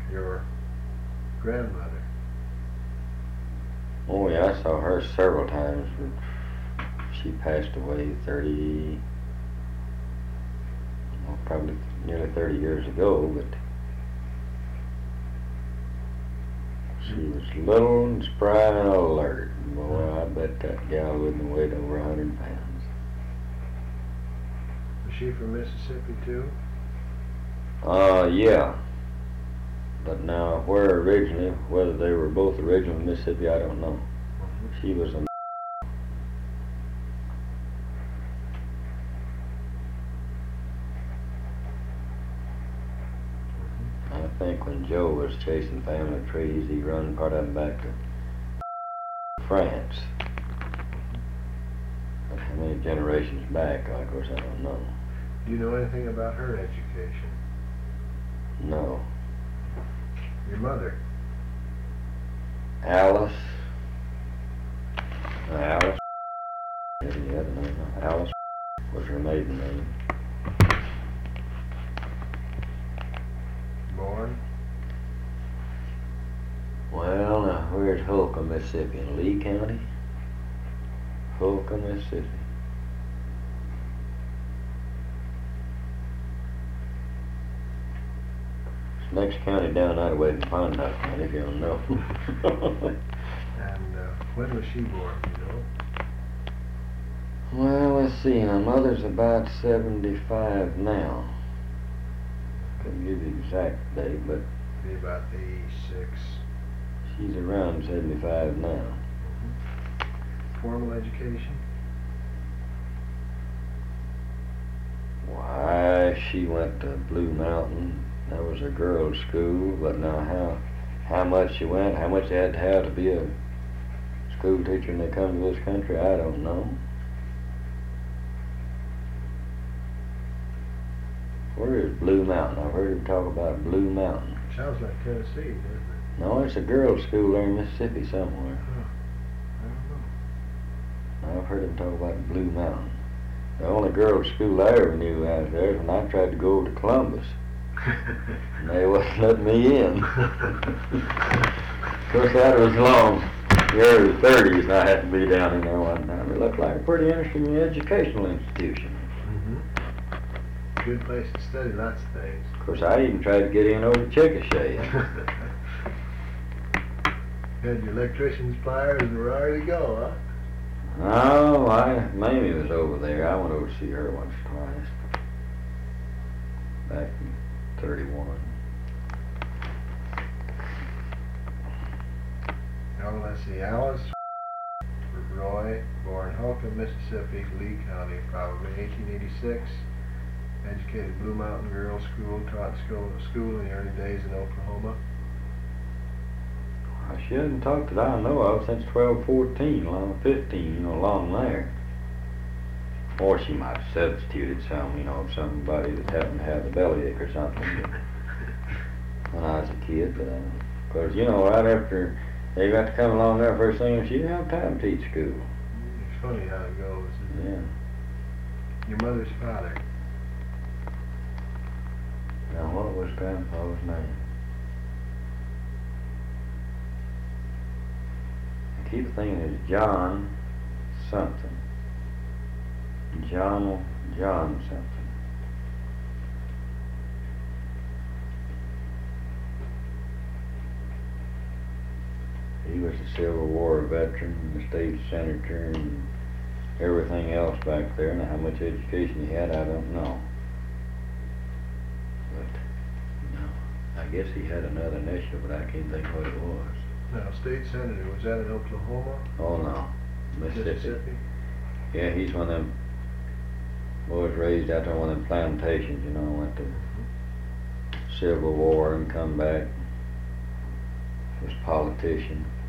your grandmother? Oh yeah, I saw her several times. She passed away 30, well, probably nearly 30 years ago, but she was little and spry and alert. Boy, I bet that gal wouldn't have weighed over 100 pounds. Was she from Mississippi too? Yeah. But now, where originally, whether they were both original in Mississippi, I don't know. She was a I think when Joe was chasing family trees, he run part of them back to France. But how many generations back, of course, I don't know. Do you know anything about her education? No. Your mother? Alice. Alice. Alice was her maiden name. Born? Well, now, where's Holcomb, Mississippi? In Lee County? Holcomb, Mississippi. It's the next county down that way from Klondike County, if you don't know. And when was she born, do you know? Well, let's see. My mother's about 75 now. Couldn't give you the exact date, but Be about 86. she's around 75 now. Formal education? Why, she went to Blue Mountain. That was a girls' school, but now how much she went, how much they had to have to be a school teacher when they come to this country, I don't know. Where is Blue Mountain? I've heard him talk about Blue Mountain. Sounds like Tennessee, doesn't it? No, it's a girls' school there in Mississippi somewhere. I don't know. I've heard him talk about Blue Mountain. The only girls' school I ever knew out there was when I tried to go to Columbus. And they wouldn't let me in. Of course, that was long, the early 30s, and I had to be down in there one time. It looked like a pretty interesting educational institution. Good place to study lots of things. Of course, I even tried to get in over to Chickasha. Had your electrician's pliers and were ready to go, huh? No, Mamie was over there. I went over to see her once or twice. Back in 31. Now let's see, Alice Roy, born Holcomb, Mississippi, Lee County, probably 1886. Educated Blue Mountain Girls School, taught school in the early days in Oklahoma. She hadn't talked that I know of since 12, 14, along 15, along there. Or she might have substituted somebody that happened to have a bellyache or something when I was a kid. But, because, right after they got to come along there first thing, she didn't have time to teach school. It's funny how it goes, isn't it? Yeah. Your mother's father? Now, what was Grandpa's name? I keep thinking it's John something. John something. He was a Civil War veteran, the state senator, and everything else back there. Now, how much education he had, I don't know. But, I guess he had another initiative, but I can't think what it was. Now, state senator, was that in Oklahoma? Oh, no. Mississippi. Yeah, he's one of them boys raised out there on one of them plantations, went to Civil War and come back. Was a politician.